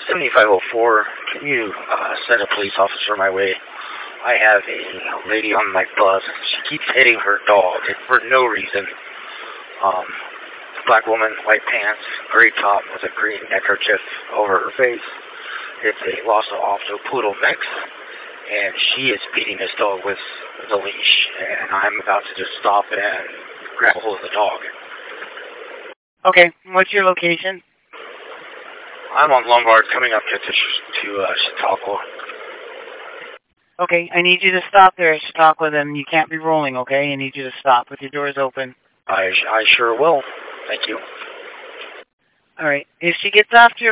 7504, can you send a police officer my way? I have a lady on my bus. She keeps hitting her dog for no reason. Black woman, white pants, gray top with a green neckerchief over her face. It's a Lhasa Apso poodle mix, and she is beating this dog with the leash, and I'm about to just stop and grab a hold of the dog. Okay, what's your location? I'm on Lombard coming up to Chautauqua. Okay, I need you to stop there at Chautauqua, then. You can't be rolling, okay? I need you to stop with your doors open. I sure will. Thank you. All right. If she gets after